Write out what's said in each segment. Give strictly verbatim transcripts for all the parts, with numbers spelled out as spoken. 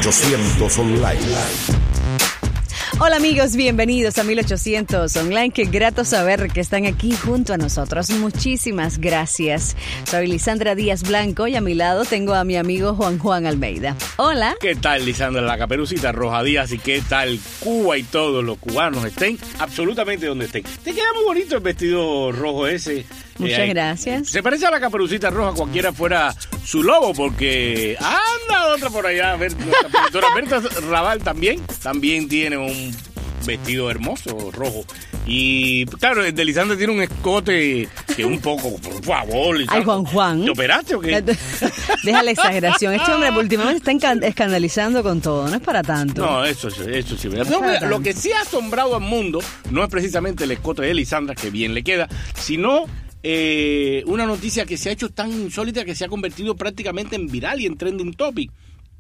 ochocientos Online. Hola amigos, bienvenidos a mil ochocientos Online. Qué grato saber que están aquí junto a nosotros. Muchísimas gracias. Soy Lisandra Díaz Blanco y a mi lado tengo a mi amigo Juan Juan Almeida. Hola. ¿Qué tal, Lisandra? La Caperucita Roja Díaz. ¿Y qué tal Cuba y todos los cubanos estén absolutamente donde estén? Te queda muy bonito el vestido rojo ese. Muchas eh, gracias. Se parece a la Caperucita Roja, cualquiera fuera su lobo, porque anda otra por allá. A ver, nuestra productora Berta Raval también, también tiene un vestido hermoso, rojo. Y claro, el de Lisandra tiene un escote que un poco, por favor, Lisandra. Ay, Juan Juan. ¿Te operaste o qué? Deja la exageración. Este hombre últimamente está escandalizando con todo, no es para tanto. No, eso, eso sí. No No, es lo que sí ha asombrado al mundo no es precisamente el escote de Lisandra, que bien le queda, sino eh, una noticia que se ha hecho tan insólita que se ha convertido prácticamente en viral y en trending topic.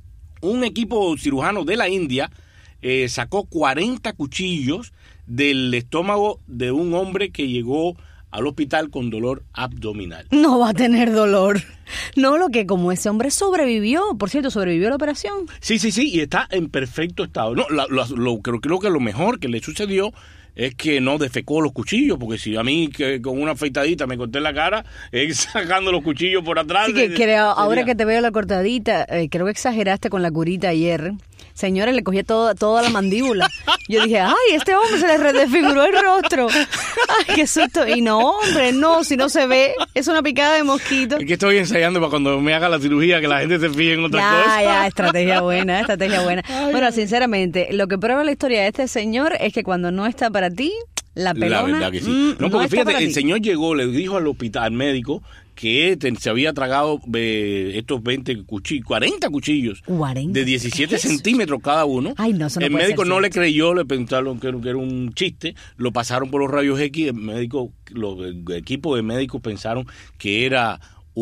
Un equipo cirujano de la India eh, sacó cuarenta cuchillos del estómago de un hombre que llegó al hospital con dolor abdominal. No va a tener dolor. No, lo que como ese hombre sobrevivió, por cierto, sobrevivió a la operación. Sí, sí, sí, y está en perfecto estado. No, lo, lo, lo, creo, creo que lo mejor que le sucedió es que no defecó los cuchillos, porque si a mí que con una afeitadita me corté la cara, eh, sacando los cuchillos por atrás. Sí, que de, creo, de, ahora de, que te veo la cortadita, eh, creo que exageraste con la curita ayer. Señores, le cogía todo, toda la mandíbula. Yo dije, ay, este hombre se le redesfiguró el rostro. Ay, qué susto. Y no, hombre, no, si no se ve, es una picada de mosquito. Es que estoy ensayando para cuando me haga la cirugía, que la gente se fije en otra ya, cosa. Ya, ya, estrategia buena, estrategia buena. Ay, bueno, sinceramente, lo que prueba la historia de este señor es que cuando no está para ti, la pelona, la verdad que sí. Mm, no, porque no fíjate, el ti. señor llegó, le dijo al hospital, al médico, que te, se había tragado eh, estos veinte cuchillos, cuarenta cuchillos cuarenta, de diecisiete centímetros cada uno. Ay, no, eso no el puede médico ser no cierto. le creyó, le pensaron que, que era un chiste, lo pasaron por los rayos X, el médico, los el equipo de médicos pensaron que era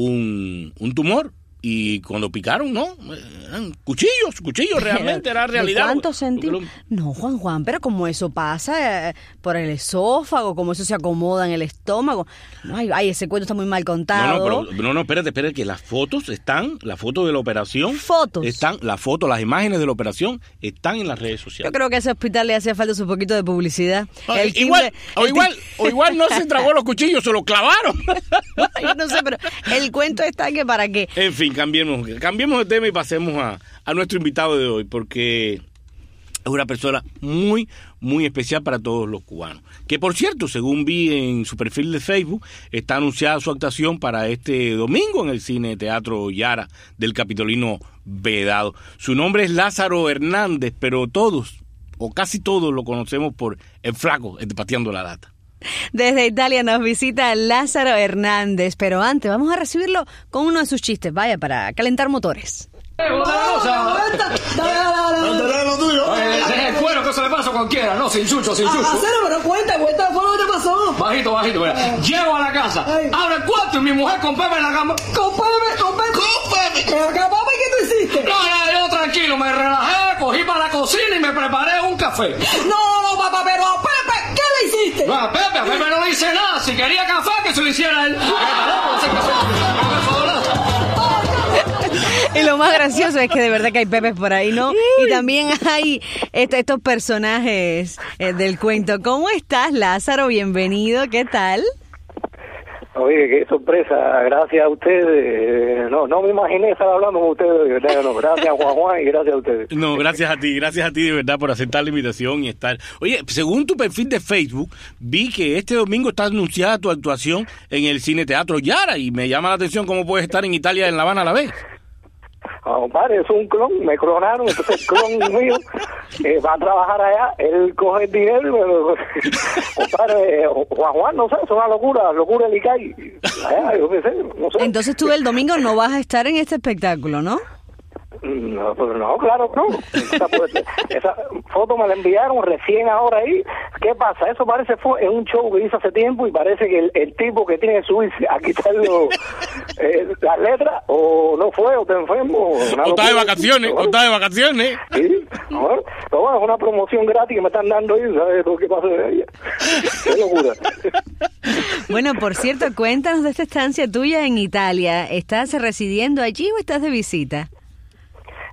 un, un tumor. Y cuando picaron, no, eran cuchillos, cuchillos, realmente era realidad. ¿Cuántos centímetros? No, Juan Juan, pero como eso pasa eh, por el esófago, como eso se acomoda en el estómago. Ay, ay, ese cuento está muy mal contado. No, no, pero, no, no, espérate, espérate, que las fotos están, las fotos de la operación. Fotos. Están, las fotos, las imágenes de la operación están en las redes sociales. Yo creo que a ese hospital le hacía falta un poquito de publicidad. Ah, el igual, timbre, o, el igual o igual no se tragó los cuchillos, se los clavaron. Yo no sé, pero el cuento está que para qué. En fin, cambiemos, cambiemos de tema y pasemos a, a nuestro invitado de hoy, porque es una persona muy, muy especial para todos los cubanos. Que, por cierto, según vi en su perfil de Facebook, está anunciada su actuación para este domingo en el Cine Teatro Yara del Capitolino Vedado. Su nombre es Lázaro Hernández, pero todos, o casi todos, lo conocemos por el Flaco, el de Pateando la Lata. Desde Italia nos visita Lázaro Hernández, pero antes vamos a recibirlo con uno de sus chistes, vaya, para calentar motores. Dale lo tuyo. Ese es el cuero que se le pasa a cualquiera, no, sin chucho, sin chucho. Acero, pero cuenta, cuenta, ¿qué fue lo que te pasó? Bajito, bajito, mira. Llego a la casa, abro el cuarto y mi mujer con Pepe en la cama. Con Pepe, con Pepe. ¡Con Pepe! Pero acá, papi, ¿qué tú hiciste? No, ya, yo tranquilo, me relajé, cogí para la cocina y me preparé un café. No, no, papá, pero a Pepe, ¿qué le hiciste? No, a Pepe, a Pepe no le hice nada. Si quería café, que se lo hiciera él. Y lo más gracioso es que de verdad que hay pepes por ahí, ¿no? Y también hay est- estos personajes eh, del cuento. ¿Cómo estás, Lázaro? Bienvenido, ¿qué tal? Oye, qué sorpresa, gracias a ustedes. No, no me imaginé estar hablando con ustedes, de verdad, no. Gracias, Juan Juan, y gracias a ustedes. No, gracias a ti, gracias a ti de verdad por aceptar la invitación y estar. Oye, según tu perfil de Facebook, vi que este domingo está anunciada tu actuación en el Cine Teatro Yara y me llama la atención cómo puedes estar en Italia y en La Habana a la vez. Ah, compadre, es un clon, me clonaron, entonces el clon mío eh, va a trabajar allá, él coge el dinero y me lo... Compadre, eh, Juan Juan, no sé, es una locura, locura el Icay. Allá, yo qué sé, no sé. Entonces tú el domingo no vas a estar en este espectáculo, ¿no? No, pues no, claro, no. Esa, pues, esa foto me la enviaron recién ahora ahí. ¿Qué pasa? Eso parece fue en un show que hice hace tiempo y parece que el, el tipo que tiene que subirse a quitarlo eh, las letras o no fue o te enfermo. O está de vacaciones, o está de vacaciones. Sí, bueno, pero bueno, es una promoción gratis que me están dando ahí, ¿sabes lo que pasa de ella? Qué locura. Bueno, por cierto, cuéntanos de esta estancia tuya en Italia. ¿Estás residiendo allí o estás de visita?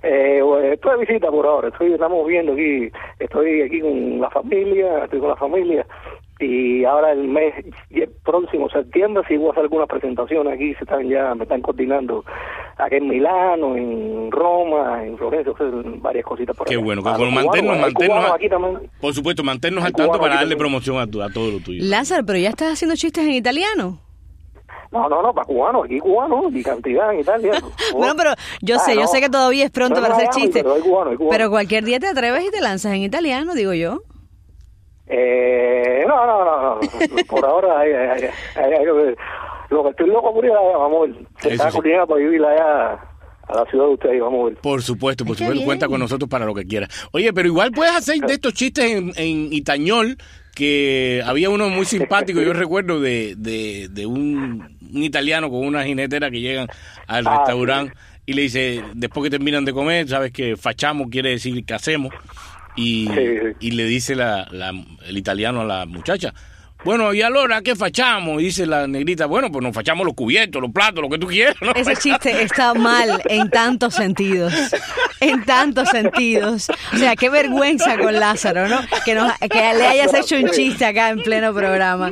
Eh, estoy de visita por ahora, estoy, estamos viendo aquí, estoy aquí con la familia, estoy con la familia, y ahora el mes el próximo septiembre sí voy a hacer algunas presentaciones aquí, se están ya, me están coordinando aquí en Milano, en Roma, en Florencia, varias cositas por Qué allá. bueno, que Ah, con los mantenernos, cubanos, hay mantenernos, cubanos a- aquí también. por supuesto, mantenernos Hay al tanto cubanos para aquí darle también. promoción a, tu- a todo lo tuyo. Lázaro, pero ya estás haciendo chistes en italiano. No, no, no, para cubanos, aquí cubanos, y cantidad en Italia. Bueno, pero yo Ah, sé, yo no. sé que todavía es pronto No, para no, hacer no, chistes. pero hay cubanos, hay cubanos. Pero cualquier día te atreves y te lanzas en italiano, digo yo. Eh, no, no, no, no, por ahora hay, hay, hay, hay- hay- lo que estoy loco por ir allá, vamos a ver. Se Eso está sí. coordinando para vivir allá a la ciudad de ustedes, vamos a ver. Por supuesto, por Ay, qué supuesto, bien. cuenta con nosotros para lo que quiera. Oye, pero igual puedes hacer de estos chistes en, en itañol, que había uno muy simpático, yo recuerdo, de, de, de un, un italiano con una jinetera que llegan al Ah, restaurante y le dice, después que terminan de comer, sabes que facciamo quiere decir que hacemos, y, Sí, sí. y le dice la, la, el italiano a la muchacha, bueno, y allora, ¿qué facciamo? Y dice la negrita, bueno, pues nos fachamos los cubiertos, los platos, lo que tú quieras, ¿no? Ese chiste está mal en tantos sentidos. En tantos sentidos. O sea, qué vergüenza con Lázaro, ¿no? Que, nos, que le hayas hecho un chiste acá en pleno programa.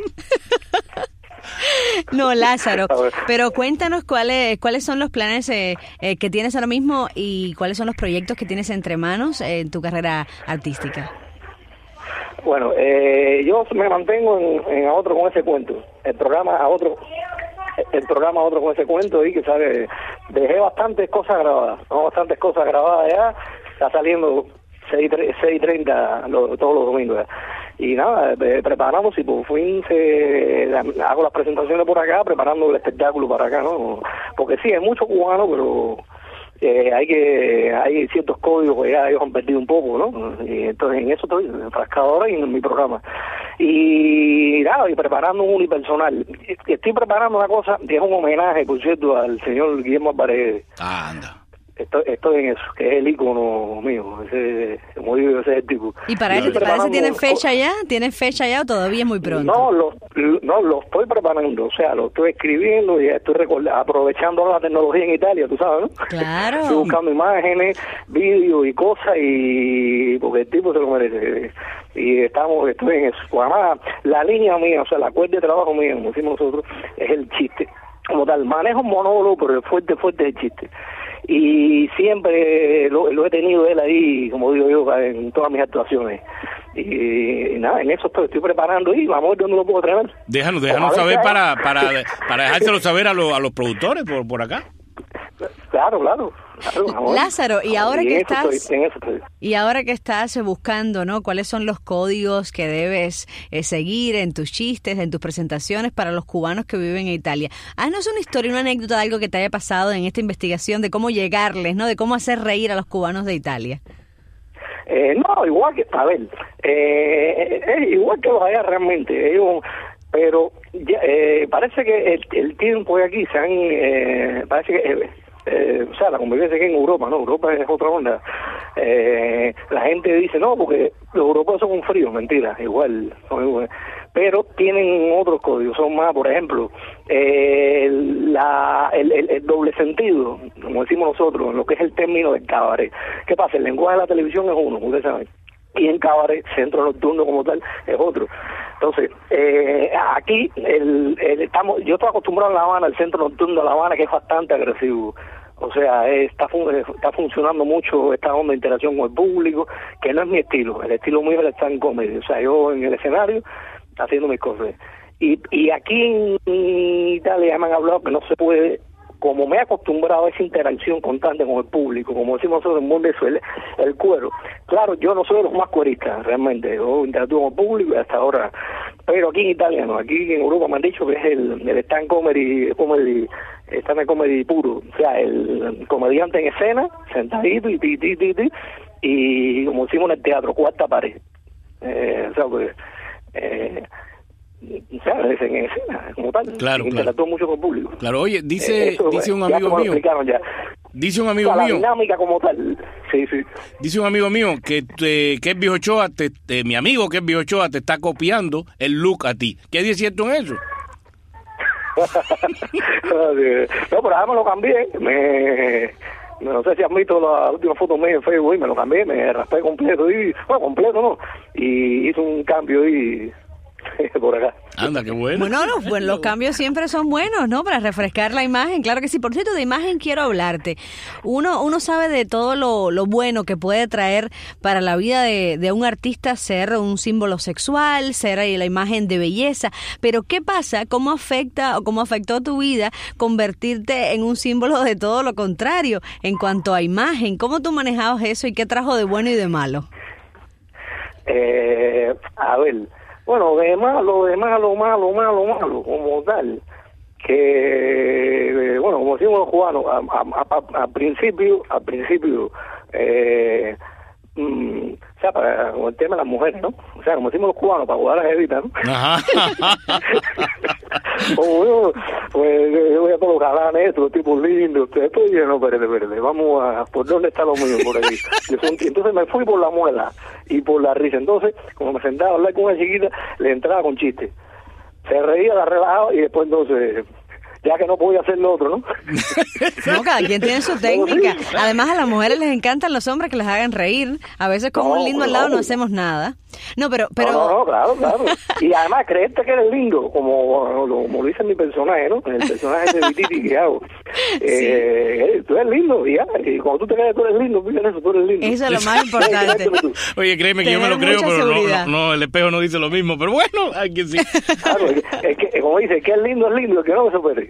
No, Lázaro, pero cuéntanos cuáles cuáles son los planes eh, eh, que tienes ahora mismo y cuáles son los proyectos que tienes entre manos eh, en tu carrera artística. Bueno, eh, yo me mantengo en, en a otro con ese cuento. El programa a otro, el programa a otro con ese cuento y que sabe, dejé bastantes cosas grabadas, ¿no? bastantes cosas grabadas ya, está saliendo seis y treinta lo, todos los domingos ya. Y nada, eh, preparamos y por fin se, hago las presentaciones por acá, preparando el espectáculo para acá, ¿no? Porque sí, hay mucho cubano, pero eh, hay que hay ciertos códigos que ya ellos han perdido un poco, ¿no? Y entonces en eso estoy enfrascado ahora y en mi programa. Y nada, y preparando un unipersonal. Estoy preparando una cosa que es un homenaje, por cierto, al señor Guillermo Álvarez. Ah, anda. Estoy, estoy en eso, que es el ícono mío, ese, como digo, ese es el tipo. ¿Y para Y ese, estoy para ese tiene preparando- fecha ya? ¿Tiene fecha ya o todavía es muy pronto? No, lo, no, lo estoy preparando, o sea, lo estoy escribiendo y estoy record- aprovechando la tecnología en Italia, tú sabes, ¿no? Claro. Estoy buscando imágenes, vídeos y cosas y porque el tipo se lo merece. Y estamos, estoy en eso. Pues además, la línea mía, o sea, la cuerda de trabajo mía, como decimos nosotros, es el chiste. Como tal, manejo un monólogo, pero el fuerte, fuerte es el chiste. Y siempre lo, lo he tenido él ahí, como digo yo, en todas mis actuaciones. Y, y nada, en eso estoy, estoy preparando y vamos a ver dónde lo puedo traer. Déjanos, déjanos Ojalá saber sea- para, para, para dejárselo saber a, los a los productores por, por acá. Claro, claro. claro vamos a ver. Lázaro, y ahora en que eso estás- estoy, en eso estoy. Y ahora que estás eh, buscando, ¿no? ¿Cuáles son los códigos que debes eh, seguir en tus chistes, en tus presentaciones para los cubanos que viven en Italia? Haznos una historia, una anécdota de algo que te haya pasado en esta investigación de cómo llegarles, ¿no? De cómo hacer reír a los cubanos de Italia. Eh, no, igual que, a ver, eh, es igual que los allá realmente, ellos, pero ya, eh, parece que el, el tiempo de aquí se han, eh, parece que, eh, eh, o sea, la convivencia aquí en Europa, ¿no? Europa es otra onda. Eh, la gente dice, no, porque los europeos son un frío, mentira, igual, son igual. Pero tienen otros códigos, son más, por ejemplo, eh, la, el, el, el doble sentido, como decimos nosotros, en lo que es el término del cabaret. ¿Qué pasa? El lenguaje de la televisión es uno, ustedes saben, y en cabaret, centro nocturno como tal, es otro. Entonces, eh, aquí, el, el, estamos, yo estoy acostumbrado en La Habana, el centro nocturno de La Habana, que es bastante agresivo. O sea, eh, está fun- eh, está funcionando mucho esta onda de interacción con el público, que no es mi estilo. El estilo mío es el stand comedy. O sea, yo en el escenario haciendo mis cosas. Y, y aquí en Italia me han hablado que no se puede, como me he acostumbrado a esa interacción constante con el público, como decimos nosotros en el mundo, eso el, el cuero. Claro, yo no soy de los más cueristas, realmente. Yo interactúo con el público y hasta ahora. Pero aquí en Italia no. Aquí en Europa me han dicho que es el, el stand comedy, comedy, stand comedy puro. O sea, el comediante en escena, sentadito y ti, ti, ti, ti, y como decimos en el teatro, cuarta pared. Eh, o sea, pues, eh, o sea, es en escena, como tal. Claro, interactúa claro. mucho con el público. Claro, oye, dice, Eh, eso, dice un ya amigo como lo mío, explicaron ya. dice un O amigo sea, la mío, dinámica como tal. Sí, sí. dice un amigo mío que, te, que es Viejo Ochoa, te, te- mi amigo que es Viejo Ochoa te está copiando el look a ti. ¿Qué hay de cierto en eso? No, pero ahora me lo cambié. Me, no sé si has visto la última foto mía en Facebook, y me lo cambié, me raspé completo, y bueno, completo no, y hice un cambio y por acá. Anda, qué bueno. Bueno, los, bueno, los cambios siempre son buenos, ¿no? Para refrescar la imagen, claro que sí. Por cierto, de imagen quiero hablarte. Uno uno sabe de todo lo, lo bueno que puede traer para la vida de, de un artista ser un símbolo sexual, ser la imagen de belleza, pero ¿qué pasa? ¿Cómo afecta o cómo afectó tu vida convertirte en un símbolo de todo lo contrario en cuanto a imagen? ¿Cómo tú manejabas eso y qué trajo de bueno y de malo? Eh, a ver... Bueno, de malo, de malo, malo, malo, malo, como tal, que, bueno, como decimos los cubanos, al principio, al principio, eh, mm, o sea, para, con el tema de las mujeres, ¿no? O sea, como decimos los cubanos, para jugar a las evitas, ¿no? Como yo, pues, yo voy a todos los galanes, estos tipos lindos, esto, y yo, no, espérate, espérate, vamos a, ¿por dónde está lo mío? Por aquí. Yo soy un tío. Entonces me fui por la muela y por la risa. Entonces, como me sentaba a hablar con una chiquita, le entraba con chistes. Se reía, la relajaba y después entonces... ya que no podía hacer lo otro, ¿no? No, cada quien tiene su técnica. Además, a las mujeres les encantan los hombres que les hagan reír. A veces con no, un lindo al lado no hacemos nada. No, pero... pero... No, no, no, claro, claro. Y además, creerte que eres lindo, como, como lo dice mi personaje, ¿no? El personaje de Vititi que hago. Eh, sí. Tú eres lindo, y ya. Y cuando tú te crees que tú eres lindo, fíjate eso, tú eres lindo. Eso es lo más importante. Oye, créeme que Tener yo me lo creo, pero no, no, no, el espejo no dice lo mismo. Pero bueno, hay que sí. Claro, es que, es que, como dice, que es lindo, es lindo, el que no se puede.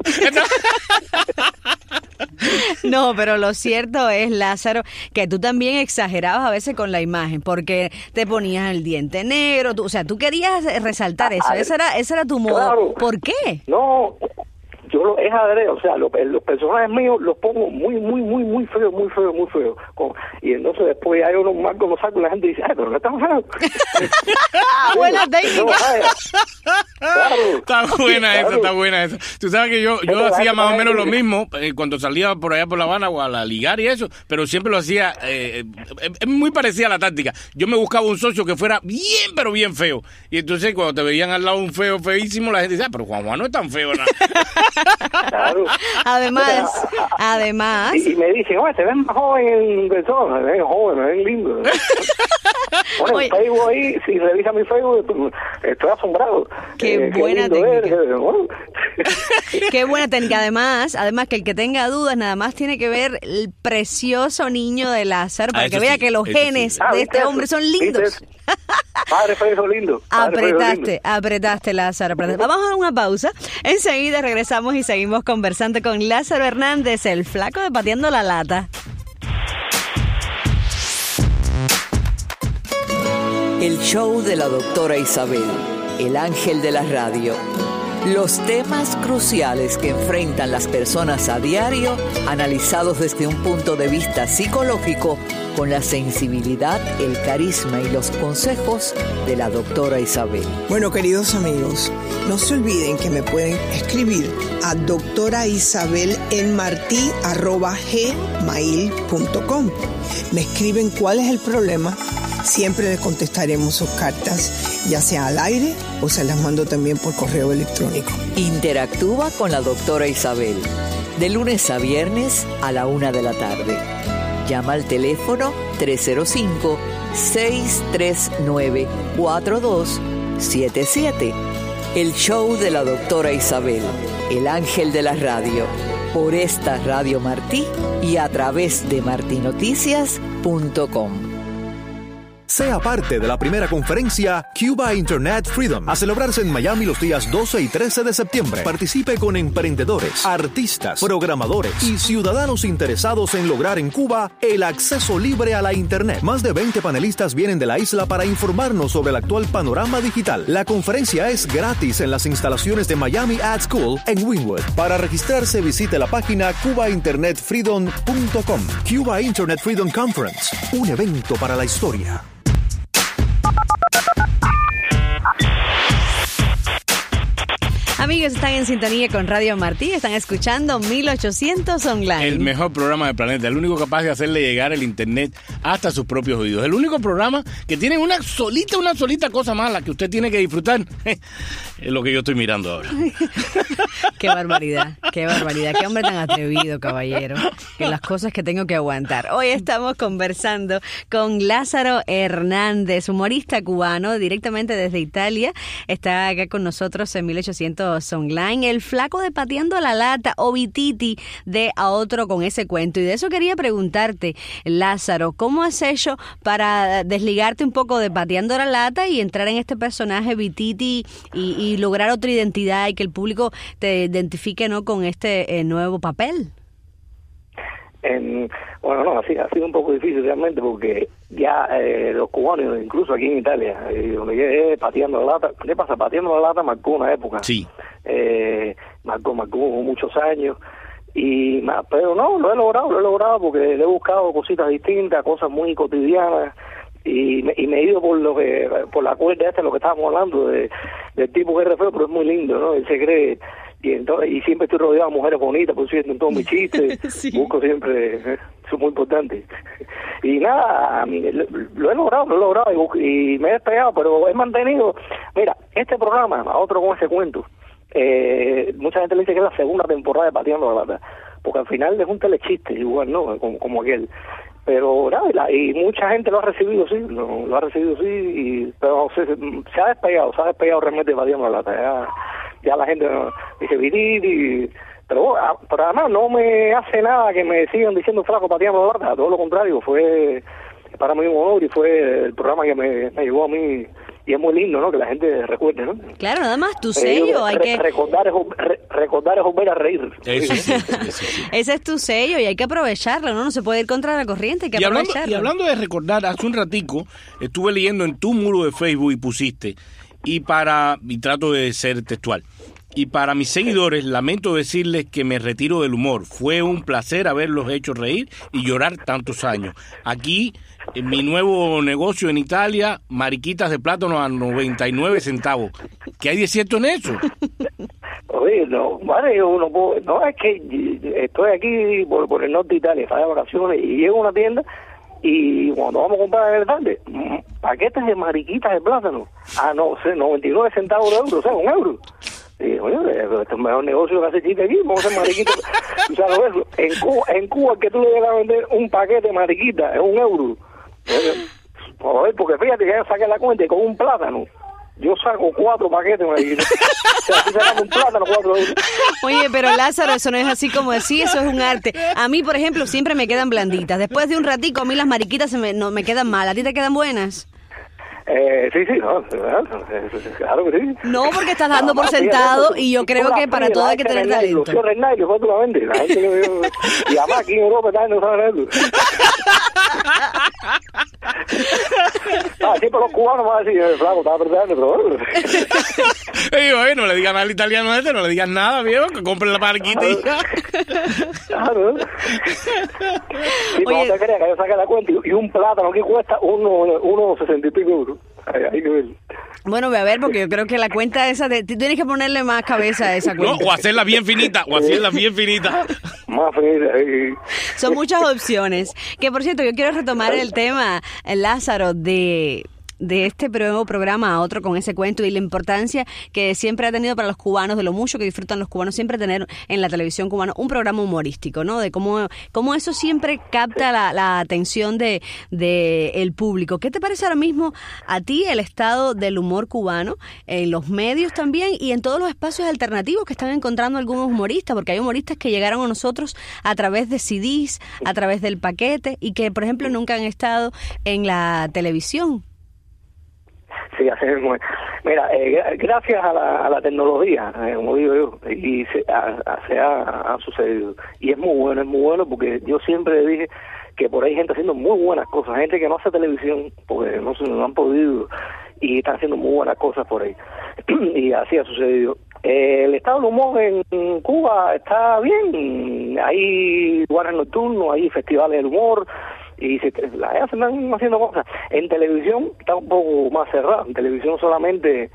No, pero lo cierto es, Lázaro, que tú también exagerabas a veces con la imagen, porque te ponías el diente negro, tú, o sea, tú querías resaltar eso, ese era, ese era tu modo. Claro. ¿Por qué? No, yo lo, es adrede, o sea, los, los personajes míos los pongo muy, muy, muy, muy feos, muy feos, muy feos. Y entonces después hay unos marcos, los saco y la gente dice, ay, pero no están feos. Buena técnica. Claro. Está buena claro. esa, está buena esa. Tú sabes que yo, yo hacía más o menos lo mismo eh, cuando salía por allá por La Habana o a la ligar y eso, pero siempre lo hacía, eh, eh, es muy parecida a la táctica. Yo me buscaba un socio que fuera bien, pero bien feo. Y entonces cuando te veían al lado un feo feísimo, la gente decía, ah, pero Juan Juan no es tan feo, ¿no? Claro. Además, además. Y, y me dicen, oye, te ven más joven en persona, me ven joven, me ven lindo. Bueno, el Facebook ahí, si revisa mi Facebook, estoy asombrado. Qué eh, buena qué técnica. Es, bueno. Qué buena técnica. Además, además que el que tenga dudas, nada más tiene que ver el precioso niño de Lázaro para ah, que vea sí, que los genes sí. ah, de este eso, hombre son lindos. Padre feo lindo. Padre Apretaste, lindo. apretaste, Lázaro. Apretaste. Vamos a una pausa. Enseguida regresamos y seguimos conversando con Lázaro Hernández, el flaco de Pateando la Lata. El show de la doctora Isabel, el ángel de la radio. Los temas cruciales que enfrentan las personas a diario, analizados desde un punto de vista psicológico, con la sensibilidad, el carisma y los consejos de la doctora Isabel. Bueno, queridos amigos, no se olviden que me pueden escribir a doctora Isabel Martí arroba gmail punto com. Me escriben cuál es el problema. Siempre les contestaremos sus cartas, ya sea al aire o se las mando también por correo electrónico. Interactúa con la doctora Isabel, de lunes a viernes a la una de la tarde. Llama al teléfono tres cero cinco, seis tres nueve, cuatro dos siete siete. El show de la doctora Isabel, el ángel de la radio, por esta Radio Martí y a través de marti noticias punto com. Sea parte de la primera conferencia Cuba Internet Freedom, a celebrarse en Miami los días doce y trece de septiembre. Participe con emprendedores, artistas, programadores y ciudadanos interesados en lograr en Cuba el acceso libre a la Internet. Más de veinte panelistas vienen de la isla para informarnos sobre el actual panorama digital. La conferencia es gratis en las instalaciones de Miami Ad School en Wynwood. Para registrarse, visite la página cuba internet freedom punto com. Cuba Internet Freedom Conference, un evento para la historia. Amigos, están en sintonía con Radio Martí, están escuchando mil ochocientos Online. El mejor programa del planeta, el único capaz de hacerle llegar el internet hasta sus propios oídos. El único programa que tiene una solita, una solita cosa mala que usted tiene que disfrutar. Es lo que yo estoy mirando ahora. Qué barbaridad, qué barbaridad, qué hombre tan atrevido, caballero. Que las cosas que tengo que aguantar. Hoy estamos conversando con Lázaro Hernández, humorista cubano, directamente desde Italia. Está acá con nosotros en mil ochocientos Online, el flaco de Pateando la Lata, o Vititi de A Otro con ese cuento. Y de eso quería preguntarte, Lázaro, ¿cómo has hecho para desligarte un poco de Pateando la Lata y entrar en este personaje Vititi y, y lograr otra identidad y que el público te identifique, ¿no?, con este eh, nuevo papel? En, bueno, no, así ha sido un poco difícil realmente porque ya eh, los cubanos, incluso aquí en Italia, eh, donde llegué pateando la lata, ¿qué pasa? Pateando la lata marcó una época. Sí. Eh, marcó, marcó muchos años. Y, pero no, lo he logrado, lo he logrado porque le he buscado cositas distintas, cosas muy cotidianas. Y me, y me he ido por lo que, por la cuerda esta, lo que estábamos hablando, de, del tipo que es re feo, pero es muy lindo, ¿no? Él se cree. Y, entonces, y siempre estoy rodeado de mujeres bonitas, por cierto, en todos mis chistes. Sí. Busco siempre, eh, eso es muy importante. Y nada, lo, lo he logrado, lo he logrado y, y me he despegado, pero he mantenido. Mira, este programa, A Otro con ese cuento, eh, mucha gente le dice que es la segunda temporada de Pateando la Lata, porque al final es un telechiste, igual, ¿no? Como, como aquel. Pero nada, y mucha gente lo ha recibido, sí, lo, lo ha recibido, sí, y, pero se, se ha despegado, se ha despegado realmente Pateando la Lata. Ya, ya la gente dice, Vititi, pero, pero además no me hace nada que me sigan diciendo flaco Pateando la Lata, todo lo contrario, fue para mí un honor y fue el programa que me, me llevó a mí. Y es muy lindo, ¿no?, que la gente recuerde, ¿no? Claro, nada más tu sello, hay re, que... Recordar es, re, recordar es volver a reír. Eso sí, eso sí. Ese es tu sello y hay que aprovecharlo, ¿no? No se puede ir contra la corriente, hay que y hablando, aprovecharlo. Y hablando de recordar, hace un ratico estuve leyendo en tu muro de Facebook y pusiste, y para, y trato de ser textual, y para mis seguidores lamento decirles que me retiro del humor. Fue un placer haberlos hecho reír y llorar tantos años. Aquí, en mi nuevo negocio en Italia, mariquitas de plátano a noventa y nueve centavos. ¿Qué hay de cierto en eso? Oye, no, vale, uno puede, no, es que estoy aquí por, por el norte de Italia, está de vacaciones, y llego a una tienda y cuando vamos a comprar en el tarde, paquetes de mariquitas de plátano a no sé, noventa y nueve centavos de euro, o sea, un euro. Y oye, este es el mejor negocio que hace chiste aquí, vamos a hacer mariquitas. O sea, lo ves, en Cuba, en Cuba que tú le llegas a vender un paquete de mariquitas es un euro. A ver, porque fíjate que ya saqué la cuenta y con un plátano yo saco cuatro paquetes de mariquitas. O sea, si sacamos un plátano, cuatro euros. Oye, pero Lázaro, eso no es así como decir, eso es un arte. A mí, por ejemplo, siempre me quedan blanditas. Después de un ratico, a mí las mariquitas se me, no, me quedan mal. ¿A ti te quedan buenas? Eh, sí, sí, no, claro que sí. No, porque estás dando por sentado y yo creo que para todo hay que tener talento. Yo Renay, yo la vende, la gente que veo, y además aquí en Europa también no saben eso. Ah, sí, pero los cubanos van a decir, el flaco estaba perdiendo, pero bueno. Y bueno, no le digan al italiano este, no le digan nada, viejo, que compren la marquita y ya. Claro. Y no te creas que yo saqué la cuenta y un plátano que cuesta uno, uno sesenta y pico euros. Hay, hay que ver. Bueno, voy a ver, porque yo creo que la cuenta esa, de, tienes que ponerle más cabeza a esa cuenta. No, o hacerla bien finita, o hacerla bien finita. Más finita. Son muchas opciones. Que, por cierto, yo quiero retomar el tema, Lázaro, de... de este nuevo programa A Otro con ese cuento y la importancia que siempre ha tenido para los cubanos, de lo mucho que disfrutan los cubanos, siempre tener en la televisión cubana un programa humorístico, ¿no? De cómo, cómo eso siempre capta la, la atención de, de el público. ¿Qué te parece ahora mismo a ti el estado del humor cubano en los medios también y en todos los espacios alternativos que están encontrando algunos humoristas? Porque hay humoristas que llegaron a nosotros a través de C Ds, a través del paquete y que, por ejemplo, nunca han estado en la televisión. Sí, así mismo. Mira, eh, gracias a la, a la tecnología, eh, como digo yo, y se, a, a, se ha, ha sucedido. Y es muy bueno, es muy bueno porque yo siempre dije que por ahí hay gente haciendo muy buenas cosas, gente que no hace televisión porque no, se, no han podido y están haciendo muy buenas cosas por ahí. Y así ha sucedido. Eh, el estado del humor en Cuba está bien, hay lugares nocturnos, hay festivales del humor, y se, la gente están haciendo cosas. En televisión está un poco más cerrado, en televisión solamente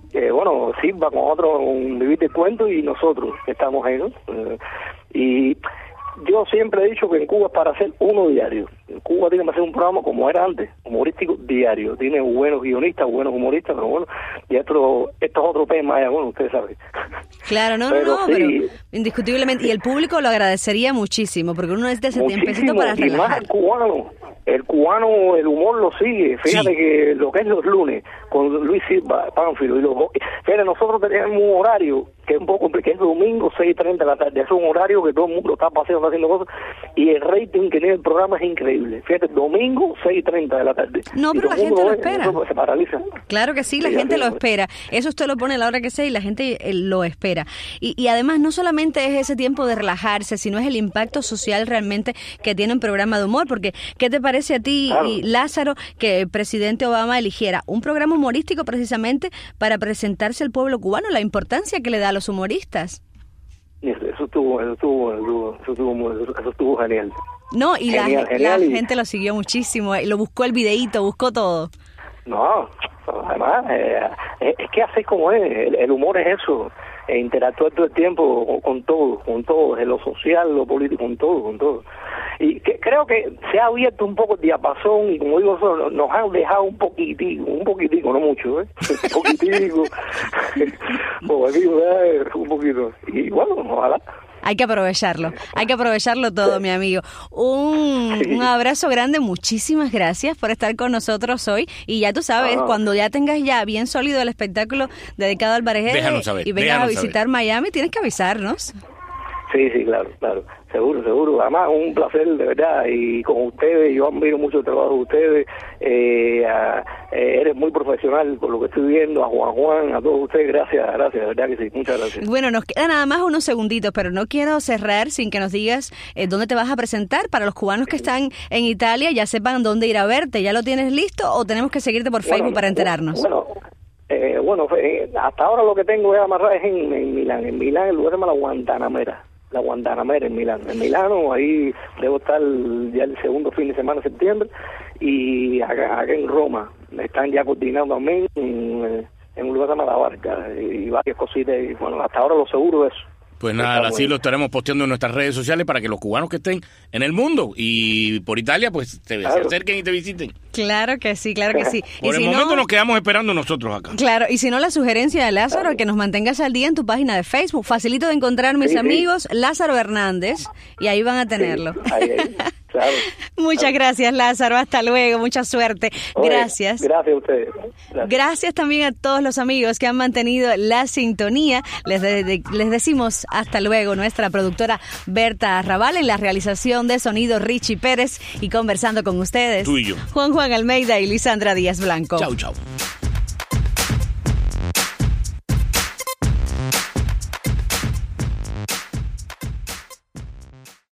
que bueno, sirva con otro un vivir de cuento y nosotros que estamos ahí, ¿no? Eh, y yo siempre he dicho que en Cuba es para hacer uno diario. En Cuba tiene que hacer un programa como era antes, humorístico diario. Tiene buenos guionistas, buenos humoristas, pero bueno, y esto, esto es otro tema, ya, bueno, ustedes saben. Claro, no, pero no, no, sí, pero indiscutiblemente, y el público lo agradecería muchísimo, porque uno necesita ese tiempecito para y más relajar. el cubano, el cubano, el humor lo sigue. Fíjate Sí. que lo que es los lunes, con Luis Silva, Pánfilo, y los, fíjate, nosotros tenemos un horario que es un poco complicado, que es domingo seis y treinta de la tarde. Es un horario que todo el mundo está paseando, está haciendo cosas, y el rating que tiene el programa es increíble. Fíjate, domingo seis y treinta de la tarde. No, Y pero todo la el mundo gente lo ve, espera. eso se paraliza. Claro que sí, la Sí, gente así lo es. espera. Eso usted lo pone a la hora que sea y la gente eh, lo espera. Y, y además no solamente es ese tiempo de relajarse, sino es el impacto social realmente que tiene un programa de humor. Porque, ¿qué te parece a ti, Claro. y Lázaro, que el presidente Obama eligiera un programa humorístico precisamente para presentarse al pueblo cubano, la importancia que le da a los humoristas? Y Eso, eso estuvo, eso estuvo, eso estuvo, muy- eso estuvo genial. No, y la, Genial, la genial, y- gente lo siguió muchísimo, eh, lo buscó el videíto, buscó todo. No, además, eh, es es que así como es, el, el humor es eso, e interactuar todo el tiempo con, con todo, con todo, en lo social, lo político, con todo, con todo. Y que, creo que se ha abierto un poco el diapasón y como digo, eso, nos han dejado un poquitico, un poquitico, no mucho, ¿eh? Un poquitico, o aquí, ¿verdad? Un poquito. Y bueno, ojalá. Hay que aprovecharlo, hay que aprovecharlo todo, mi amigo. Un, un abrazo grande, muchísimas gracias por estar con nosotros hoy. Y ya tú sabes, Ah. cuando ya tengas ya bien sólido el espectáculo dedicado al Barejé Déjanos saber, y vengas a déjanos visitar Miami, tienes que avisarnos. Sí, sí, claro, claro, seguro, seguro. Además, un placer, de verdad, y con ustedes, yo admiro mucho el trabajo de ustedes, eh, a, eh, eres muy profesional por lo que estoy viendo, a Juan Juan, a todos ustedes, gracias, gracias, de verdad que sí, muchas gracias. Bueno, nos quedan nada más unos segunditos, pero no quiero cerrar sin que nos digas eh, dónde te vas a presentar. Para los cubanos que están en Italia, ya sepan dónde ir a verte. ¿Ya lo tienes listo o tenemos que seguirte por Facebook Bueno, para enterarnos? Bueno, eh, bueno eh, hasta ahora lo que tengo es amarrar es en, en Milán, en Milán el lugar se llama la Guantanamera. La Guantanamera en Milán. En Milano, ahí debo estar ya el segundo fin de semana de septiembre, y acá, acá en Roma están ya coordinando también en, en un lugar que se llama La Barca y varias cositas. Y bueno, hasta ahora lo seguro es eso. Pues nada, Está así bueno. lo estaremos posteando en nuestras redes sociales para que los cubanos que estén en el mundo y por Italia, pues se, Claro. se acerquen y te visiten. Claro que sí, claro que sí. Por y el si momento no, nos quedamos esperando nosotros acá. Claro, y si no, la sugerencia de Lázaro, que nos mantengas al día en tu página de Facebook. Facilito de encontrar mis Sí, sí. amigos, Lázaro Hernández, y ahí van a tenerlo. Sí, ahí, ahí, claro. Muchas gracias, Lázaro. Hasta luego. Mucha suerte. Oye, Gracias. Gracias a ustedes. Gracias. Gracias también a todos los amigos que han mantenido la sintonía. Les, de- de- les decimos hasta luego. Nuestra productora Berta Arrabal, en la realización de sonido Richie Pérez, y conversando con ustedes Tú y yo. Juan Juan Almeida y Lisandra Díaz Blanco. Chau, chau.